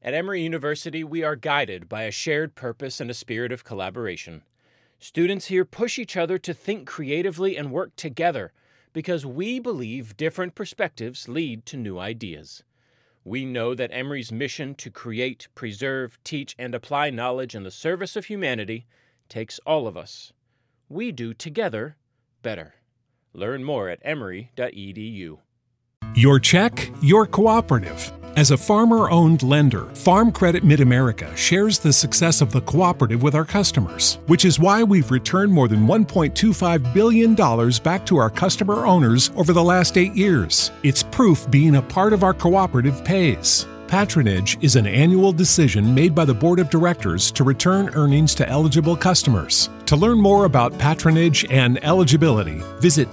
At Emory University, we are guided by a shared purpose and a spirit of collaboration. Students here push each other to think creatively and work together because we believe different perspectives lead to new ideas. We know that Emory's mission to create, preserve, teach, and apply knowledge in the service of humanity takes all of us. We do together better. Learn more at emory.edu. Your check, your cooperative. As a farmer-owned lender, Farm Credit Mid-America shares the success of the cooperative with our customers, which is why we've returned more than $1.25 billion back to our customer owners over the last 8 years. It's proof being a part of our cooperative pays. Patronage is an annual decision made by the Board of Directors to return earnings to eligible customers. To learn more about patronage and eligibility, visit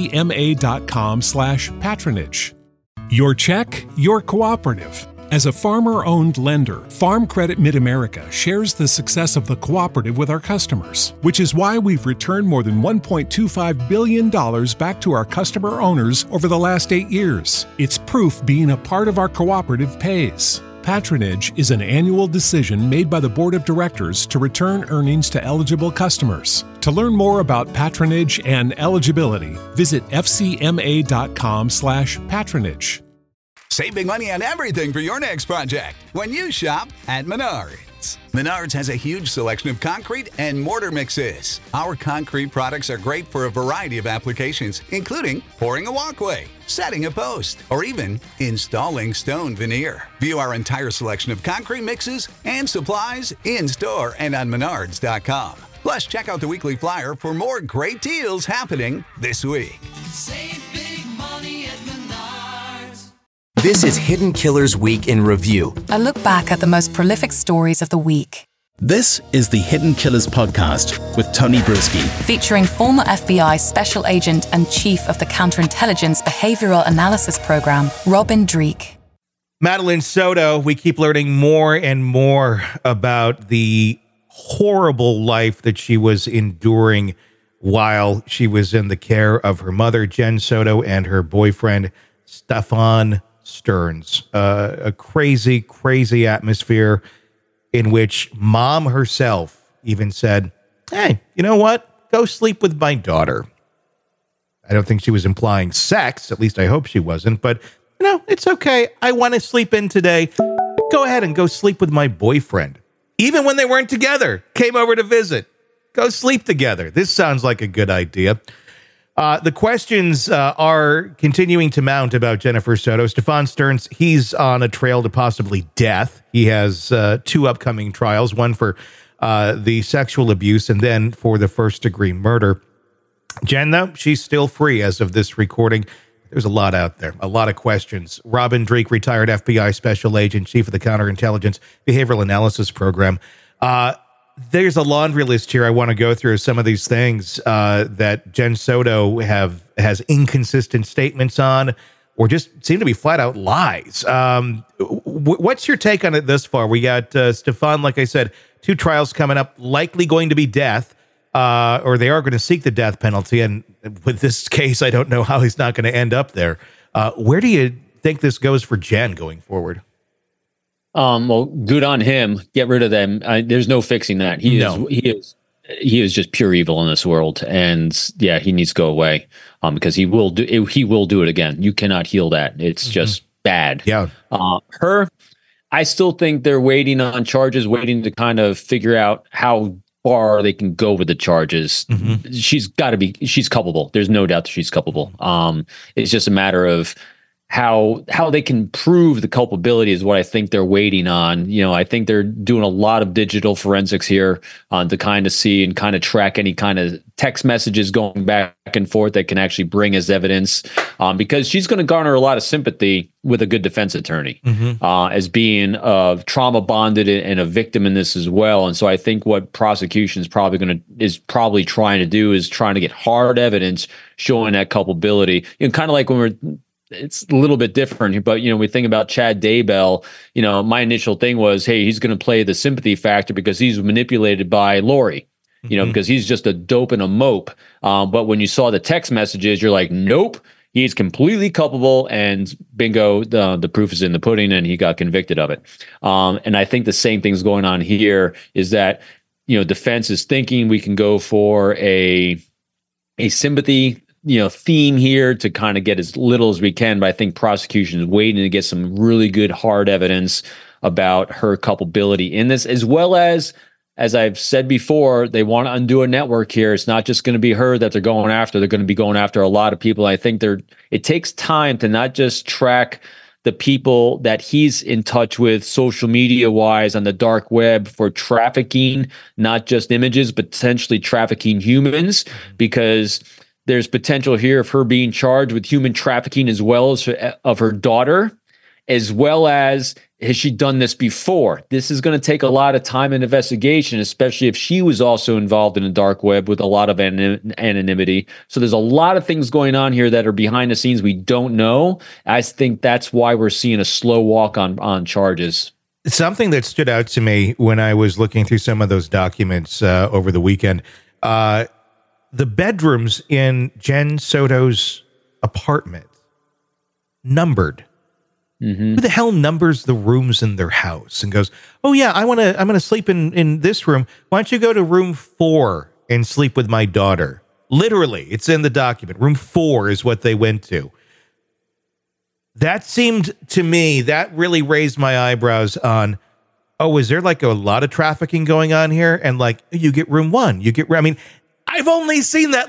fcma.com/patronage. Your check, your cooperative. As a farmer-owned lender, Farm Credit Mid-America shares the success of the cooperative with our customers, which is why we've returned more than $1.25 billion back to our customer owners over the last 8 years. It's proof being a part of our cooperative pays. Patronage is an annual decision made by the Board of Directors to return earnings to eligible customers. To learn more about patronage and eligibility, visit fcma.com/patronage. Save big money on everything for your next project when you shop at Menards. Menards has a huge selection of concrete and mortar mixes. Our concrete products are great for a variety of applications, including pouring a walkway, setting a post, or even installing stone veneer. View our entire selection of concrete mixes and supplies in-store and on Menards.com. Plus, check out the weekly flyer for more great deals happening this week. Save big money at Menards. This is Hidden Killers Week in Review. A look back at the most prolific stories of the week. This is the Hidden Killers podcast with Tony Brueski. Featuring former FBI Special Agent and Chief of the Counterintelligence Behavioral Analysis Program, Robin Dreeke. Madeline Soto, we keep learning more and more about the horrible life that she was enduring while she was in the care of her mother, Jen Soto, and her boyfriend, Stefan Stearns. A crazy, crazy atmosphere in which mom herself even said, hey, you know what? Go sleep with my daughter. I don't think she was implying sex. At least I hope she wasn't. But, it's okay. I want to sleep in today. Go ahead and go sleep with my boyfriend. Even when they weren't together, came over to visit. Go sleep together. This sounds like a good idea. The questions are continuing to mount about Jennifer Soto. Stefan Stearns, he's on a trail to possibly death. He has 2 upcoming trials, one for the sexual abuse and then for the first-degree murder. Jen, though, she's still free as of this recording. There's a lot out there, a lot of questions. Robin Dreeke, retired FBI Special Agent, Chief of the Counterintelligence Behavioral Analysis Program. There's a laundry list here. I want to go through some of these things that Jen Soto has inconsistent statements on, or just seem to be flat out lies. What's your take on it thus far? We got Stefan, like I said, 2 trials coming up, likely going to be death, or they are going to seek the death penalty. And with this case, I don't know how he's not going to end up there. Where do you think this goes for Jen going forward? Well, good on him. Get rid of them. There's no fixing that. He is just pure evil in this world, and yeah, he needs to go away. Because he will do it again. You cannot heal that. It's just bad. Yeah. Her, I still think they're waiting on charges, waiting to kind of figure out how far they can go with the charges. She's culpable. There's no doubt that she's culpable. It's just a matter of how they can prove the culpability is what I think they're waiting on. I think they're doing a lot of digital forensics here to kind of see and kind of track any kind of text messages going back and forth that can actually bring as evidence, because she's going to garner a lot of sympathy with a good defense attorney, as being trauma bonded and a victim in this as well. And so I think what prosecution is probably trying to do is trying to get hard evidence showing that culpability. Kind of like when it's a little bit different, but we think about Chad Daybell. My initial thing was, hey, he's going to play the sympathy factor because he's manipulated by Lori, because he's just a dope and a mope. But when you saw the text messages, you're like, nope, He's completely culpable, and bingo, the proof is in the pudding, and he got convicted of it. And I think the same thing's going on here, is that, defense is thinking we can go for a sympathy, theme here to kind of get as little as we can. But I think prosecution is waiting to get some really good hard evidence about her culpability in this, as well as I've said before, they want to undo a network here. It's not just going to be her that they're going after. They're going to be going after a lot of people. I think it takes time to not just track the people that he's in touch with social media wise on the dark web for trafficking, not just images, but potentially trafficking humans, because there's potential here of her being charged with human trafficking as well as of her daughter, as well as has she done this before? This is going to take a lot of time and investigation, especially if she was also involved in the dark web with a lot of anonymity. So there's a lot of things going on here that are behind the scenes we don't know. I think that's why we're seeing a slow walk on charges. Something that stood out to me when I was looking through some of those documents over the weekend, the bedrooms in Jen Soto's apartment numbered. Mm-hmm. Who the hell numbers the rooms in their house and goes, "Oh yeah, I'm gonna sleep in this room. Why don't you go to room 4 and sleep with my daughter?" Literally, it's in the document. Room 4 is what they went to. That seemed to me, that really raised my eyebrows on, oh, is there like a lot of trafficking going on here? And like, you get room 1, I mean, I've only seen that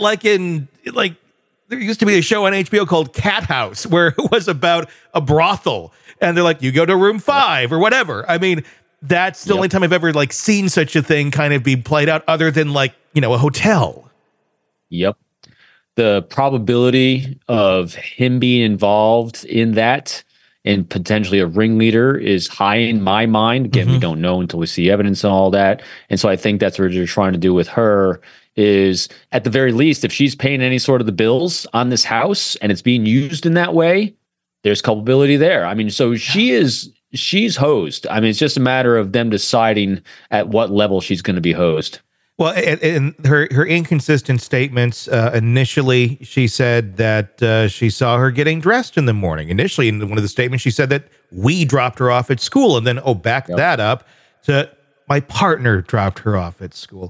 there used to be a show on HBO called Cat House where it was about a brothel, and they're like, you go to room 5 or whatever. I mean, that's the only time I've ever seen such a thing kind of be played out, other than a hotel. Yep. The probability of him being involved in that and potentially a ringleader is high in my mind. Again, we don't know until we see evidence and all that. And so I think that's what they're trying to do with her, is at the very least, if she's paying any sort of the bills on this house and it's being used in that way, there's culpability there. I mean, so she's hosed. I mean, it's just a matter of them deciding at what level she's going to be hosed. Well, and her inconsistent statements, initially she said that she saw her getting dressed in the morning. Initially, in one of the statements, she said that we dropped her off at school, and then, backed that up to my partner dropped her off at school.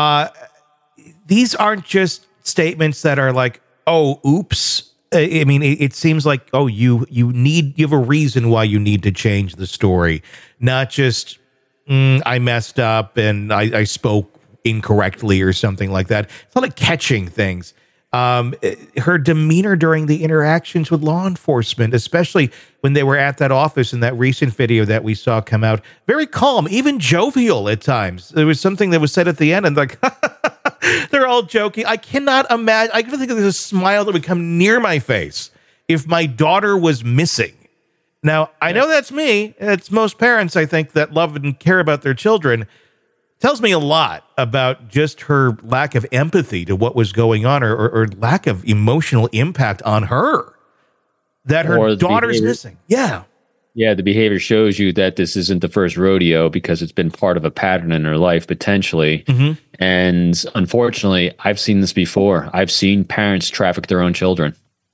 These aren't just statements that are like, oh, oops. I mean, it seems like, oh, you have a reason why you need to change the story, not just I messed up and I spoke incorrectly or something like that. It's not like catching things. Her demeanor during the interactions with law enforcement, especially when they were at that office in that recent video that we saw come out, very calm, even jovial at times. There was something that was said at the end, and they're all joking. I cannot imagine. I can think there's a smile that would come near my face if my daughter was missing. Now, I know that's me. It's most parents, I think, that love and care about their children. Tells me a lot about just her lack of empathy to what was going on, or lack of emotional impact on her, that her daughter's missing. Yeah. Yeah, the behavior shows you that this isn't the first rodeo, because it's been part of a pattern in her life, potentially. Mm-hmm. And unfortunately, I've seen this before. I've seen parents traffic their own children.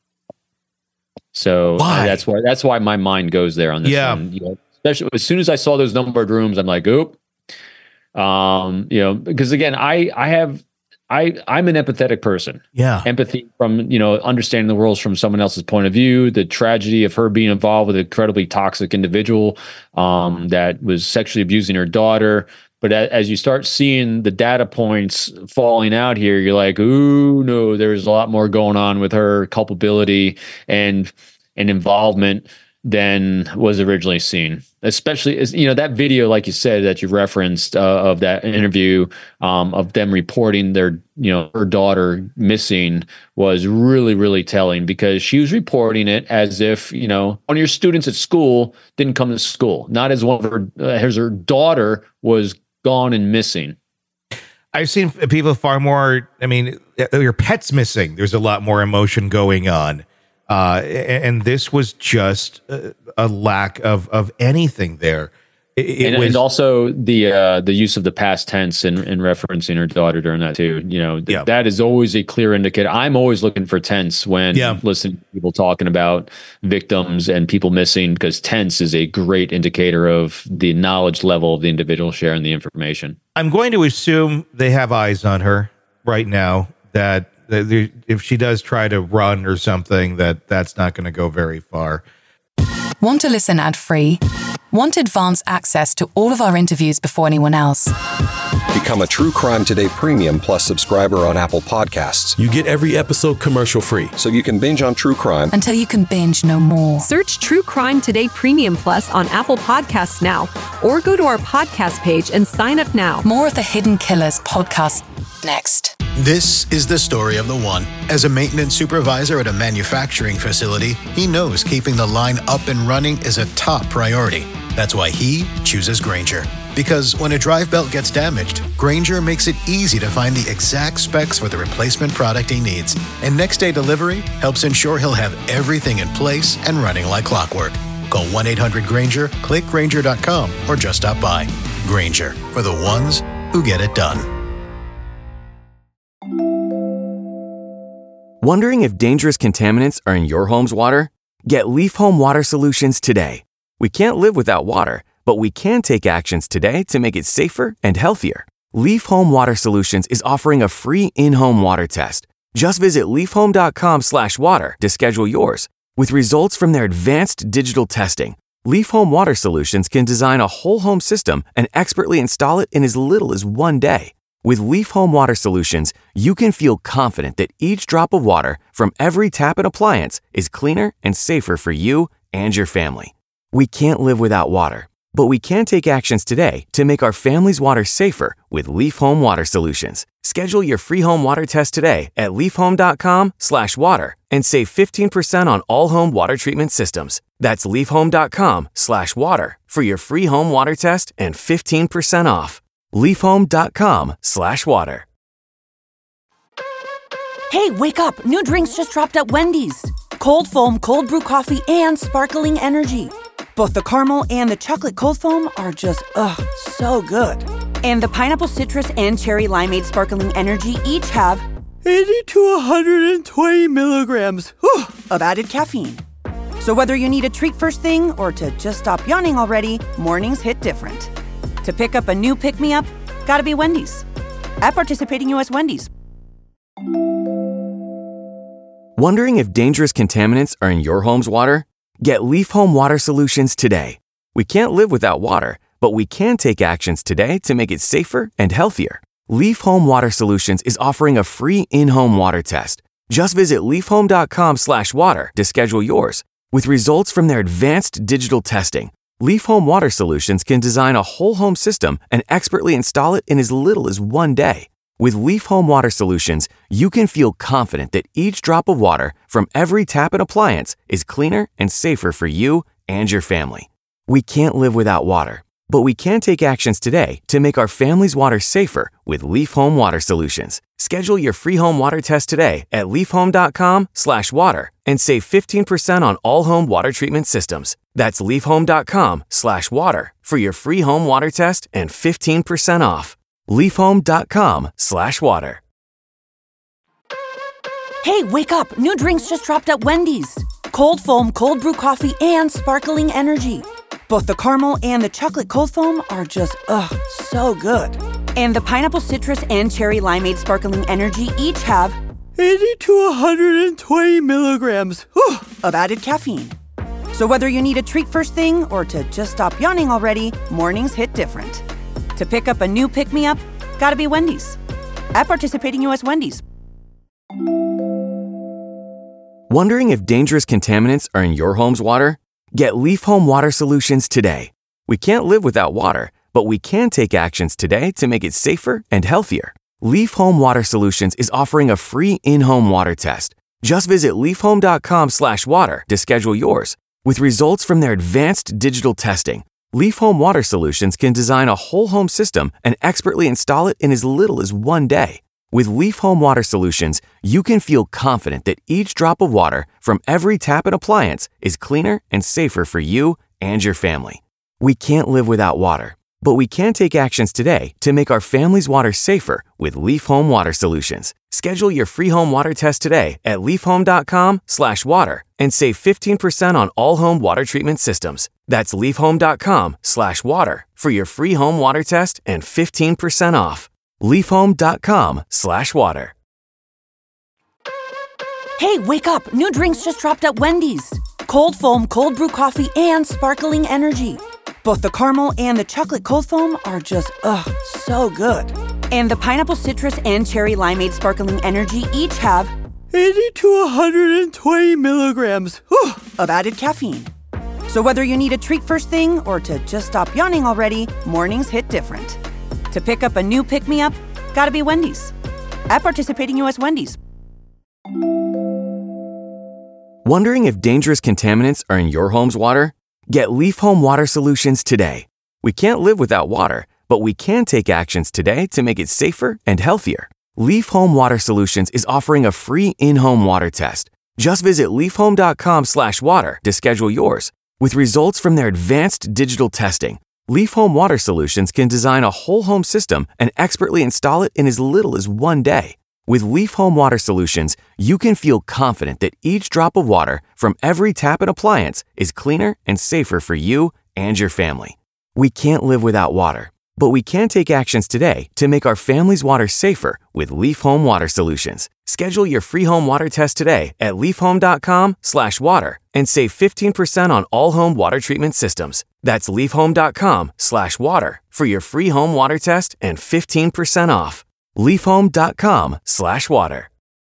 So that's why my mind goes there on this one. Especially as soon as I saw those numbered rooms, I'm like, oop. Because again, I'm an empathetic person. Yeah. Empathy from, understanding the world from someone else's point of view, the tragedy of her being involved with an incredibly toxic individual, that was sexually abusing her daughter. But as you start seeing the data points falling out here, you're like, ooh, no, there's a lot more going on with her culpability and involvement than was originally seen. Especially as that video, like you said, that you referenced, of that interview, of them reporting their her daughter missing, was really, really telling, because she was reporting it as if one of your students at school didn't come to school, not as one of her daughter was gone and missing. I've seen people far more. I mean, your pet's missing. There's a lot more emotion going on. And this was just a lack of anything there. And also the use of the past tense in referencing her daughter during that too. That is always a clear indicator. I'm always looking for tense when listening to people talking about victims and people missing, because tense is a great indicator of the knowledge level of the individual sharing the information. I'm going to assume they have eyes on her right now, that if she does try to run or something, that's not going to go very far. Want to listen ad-free? Want advance access to all of our interviews before anyone else? Become a True Crime Today Premium Plus subscriber on Apple Podcasts. You get every episode commercial-free, so you can binge on true crime until you can binge no more. Search True Crime Today Premium Plus on Apple Podcasts now, or go to our podcast page and sign up now. More of the Hidden Killers podcast next. This is the story of the one. As a maintenance supervisor at a manufacturing facility, he knows keeping the line up and running is a top priority. That's why he chooses Grainger. Because when a drive belt gets damaged, Grainger makes it easy to find the exact specs for the replacement product he needs. And next day delivery helps ensure he'll have everything in place and running like clockwork. Call 1-800-GRAINGER, click Grainger.com, or just stop by. Grainger, for the ones who get it done. Wondering if dangerous contaminants are in your home's water? Get Leaf Home Water Solutions today. We can't live without water, but we can take actions today to make it safer and healthier. Leaf Home Water Solutions is offering a free in-home water test. Just visit leafhome.com/water to schedule yours. With results from their advanced digital testing, Leaf Home Water Solutions can design a whole home system and expertly install it in as little as 1 day. With Leaf Home Water Solutions, you can feel confident that each drop of water from every tap and appliance is cleaner and safer for you and your family. We can't live without water, but we can take actions today to make our family's water safer with Leaf Home Water Solutions. Schedule your free home water test today at leafhome.com/water and save 15% on all home water treatment systems. That's leafhome.com/water for your free home water test and 15% off. leafhome.com/water. Hey, wake up. New drinks just dropped at Wendy's. Cold foam, cold brew coffee, and sparkling energy. Both the caramel and the chocolate cold foam are just, so good. And the pineapple citrus and cherry limeade sparkling energy each have 80 to 120 milligrams of added caffeine. So whether you need a treat first thing or to just stop yawning already, mornings hit different. To pick up a new pick-me-up, gotta be Wendy's. At participating U.S. Wendy's. Wondering if dangerous contaminants are in your home's water? Get Leaf Home Water Solutions today. We can't live without water, but we can take actions today to make it safer and healthier. Leaf Home Water Solutions is offering a free in-home water test. Just visit leafhome.com/water to schedule yours. With results from their advanced digital testing, Leaf Home Water Solutions can design a whole home system and expertly install it in as little as 1 day. With Leaf Home Water Solutions, you can feel confident that each drop of water from every tap and appliance is cleaner and safer for you and your family. We can't live without water, but we can take actions today to make our family's water safer with Leaf Home Water Solutions. Schedule your free home water test today at leafhome.com/water and save 15% on all home water treatment systems. That's leafhome.com/water for your free home water test and 15% off. leafhome.com/water. Hey, wake up. New drinks just dropped at Wendy's. Cold foam, cold brew coffee, and sparkling energy. Both the caramel and the chocolate cold foam are just, so good. And the pineapple citrus and cherry limeade sparkling energy each have 80 to 120 milligrams of added caffeine. So whether you need a treat first thing or to just stop yawning already, mornings hit different. To pick up a new pick-me-up, gotta be Wendy's. At participating U.S. Wendy's. Wondering if dangerous contaminants are in your home's water? Get Leaf Home Water Solutions today. We can't live without water, but we can take actions today to make it safer and healthier. Leaf Home Water Solutions is offering a free in-home water test. Just visit leafhome.com/water to schedule yours. With results from their advanced digital testing, Leaf Home Water Solutions can design a whole home system and expertly install it in as little as 1 day. With Leaf Home Water Solutions, you can feel confident that each drop of water from every tap and appliance is cleaner and safer for you and your family. We can't live without water, but we can take actions today to make our family's water safer with Leaf Home Water Solutions. Schedule your free home water test today at leafhome.com/water and save 15% on all home water treatment systems. That's leafhome.com/water for your free home water test and 15% off. leafhome.com/water. Hey, wake up! New drinks just dropped at Wendy's. Cold foam, cold brew coffee, and sparkling energy. Both the caramel and the chocolate cold foam are just, so good. And the pineapple citrus and cherry limeade sparkling energy each have 80 to 120 milligrams of added caffeine. So whether you need a treat first thing or to just stop yawning already, mornings hit different. To pick up a new pick-me-up, gotta be Wendy's. At participating U.S. Wendy's. Wondering if dangerous contaminants are in your home's water? Get Leaf Home Water Solutions today. We can't live without water, but we can take actions today to make it safer and healthier. Leaf Home Water Solutions is offering a free in-home water test. Just visit leafhome.com/water to schedule yours. With results from their advanced digital testing, Leaf Home Water Solutions can design a whole home system and expertly install it in as little as 1 day. With Leaf Home Water Solutions, you can feel confident that each drop of water from every tap and appliance is cleaner and safer for you and your family. We can't live without water, but we can take actions today to make our family's water safer with Leaf Home Water Solutions. Schedule your free home water test today at leafhome.com/water and save 15% on all home water treatment systems. That's leafhome.com/water for your free home water test and 15% off. leafhome.com/water.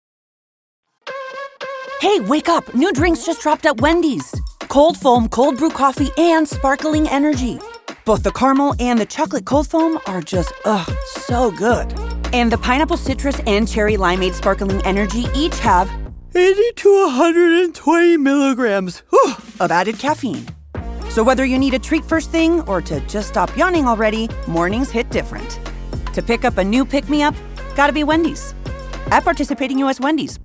Hey, wake up! New drinks just dropped at Wendy's. Cold foam, cold brew coffee, and sparkling energy. Both the caramel and the chocolate cold foam are just, so good. And the pineapple citrus and cherry limeade sparkling energy each have 80 to 120 milligrams of added caffeine. So whether you need a treat first thing or to just stop yawning already, mornings hit different. To pick up a new pick-me-up, gotta be Wendy's. At participating U.S. Wendy's.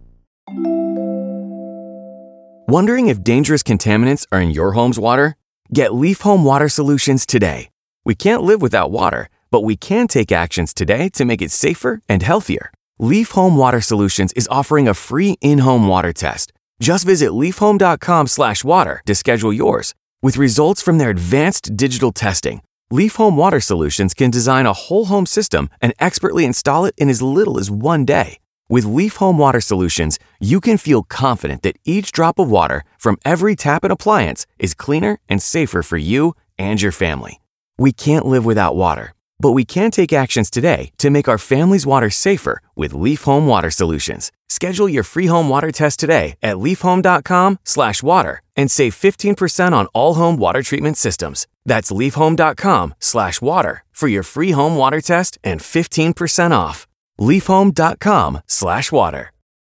Wondering if dangerous contaminants are in your home's water? Get Leaf Home Water Solutions today. We can't live without water, but we can take actions today to make it safer and healthier. Leaf Home Water Solutions is offering a free in-home water test. Just visit leafhome.com/water to schedule yours. With results from their advanced digital testing, Leaf Home Water Solutions can design a whole home system and expertly install it in as little as 1 day. With Leaf Home Water Solutions, you can feel confident that each drop of water from every tap and appliance is cleaner and safer for you and your family. We can't live without water, but we can take actions today to make our family's water safer with Leaf Home Water Solutions. Schedule your free home water test today at leafhome.com/water and save 15% on all home water treatment systems. That's leafhome.com/water for your free home water test and 15% off. leafhome.com/water.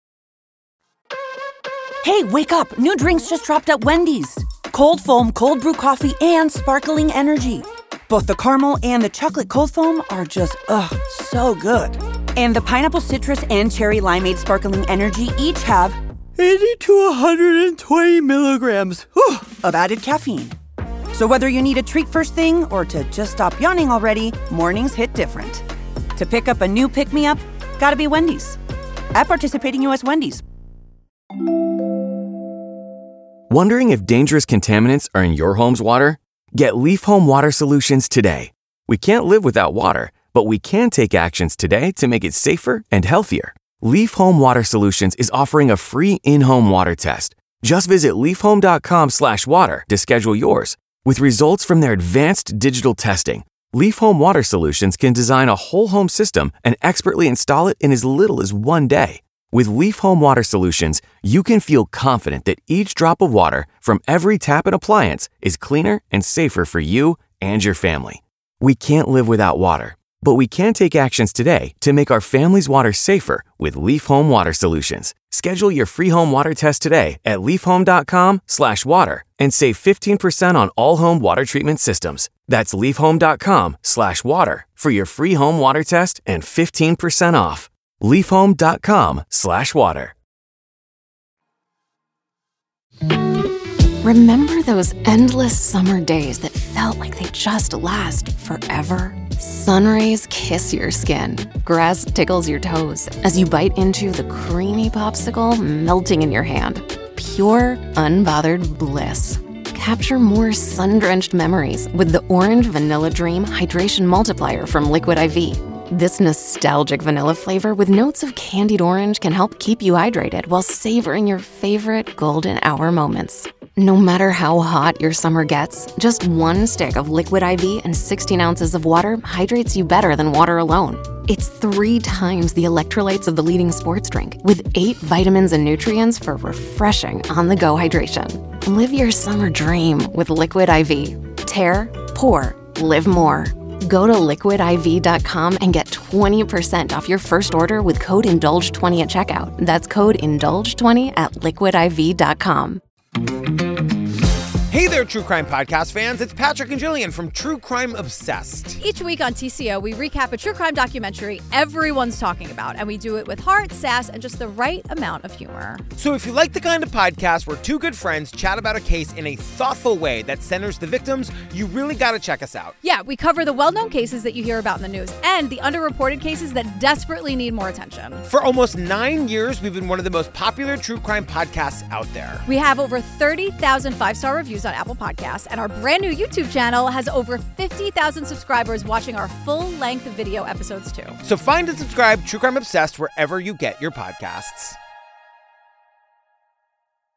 Hey, wake up! New drinks just dropped at Wendy's. Cold foam, cold brew coffee, and sparkling energy. Both the caramel and the chocolate cold foam are just, so good. And the pineapple citrus and cherry limeade sparkling energy each have 80 to 120 milligrams of added caffeine. So whether you need a treat first thing or to just stop yawning already, mornings hit different. To pick up a new pick-me-up, gotta be Wendy's. At participating U.S. Wendy's. Wondering if dangerous contaminants are in your home's water? Get Leaf Home Water Solutions today. We can't live without water, but we can take actions today to make it safer and healthier. Leaf Home Water Solutions is offering a free in-home water test. Just visit leafhome.com/water to schedule yours. With results from their advanced digital testing, Leaf Home Water Solutions can design a whole home system and expertly install it in as little as 1 day. With Leaf Home Water Solutions, you can feel confident that each drop of water from every tap and appliance is cleaner and safer for you and your family. We can't live without water, but we can take actions today to make our family's water safer with Leaf Home Water Solutions. Schedule your free home water test today at leafhome.com/water and save 15% on all home water treatment systems. That's leafhome.com/water for your free home water test and 15% off. leafhome.com/water. Remember those endless summer days that felt like they just last forever? Sun rays kiss your skin, grass tickles your toes as you bite into the creamy popsicle melting in your hand. Pure, unbothered bliss. Capture more sun-drenched memories with the Orange Vanilla Dream Hydration Multiplier from Liquid IV. This nostalgic vanilla flavor with notes of candied orange can help keep you hydrated while savoring your favorite golden hour moments. No matter how hot your summer gets, just one stick of Liquid IV and 16 ounces of water hydrates you better than water alone. It's 3 times the electrolytes of the leading sports drink, with 8 vitamins and nutrients for refreshing on-the-go hydration. Live your summer dream with Liquid IV. Tear, pour, live more. Go to liquidiv.com and get 20% off your first order with code INDULGE20 at checkout. That's code INDULGE20 at liquidiv.com. Hey there, True Crime Podcast fans. It's Patrick and Jillian from True Crime Obsessed. Each week on TCO, we recap a true crime documentary everyone's talking about, and we do it with heart, sass, and just the right amount of humor. So if you like the kind of podcast where 2 good friends chat about a case in a thoughtful way that centers the victims, you really got to check us out. Yeah, we cover the well-known cases that you hear about in the news and the underreported cases that desperately need more attention. For almost 9 years, we've been one of the most popular true crime podcasts out there. We have over 30,000 5-star reviews on Apple Podcasts, and our brand new YouTube channel has over 50,000 subscribers watching our full-length video episodes too. So find and subscribe True Crime Obsessed wherever you get your podcasts.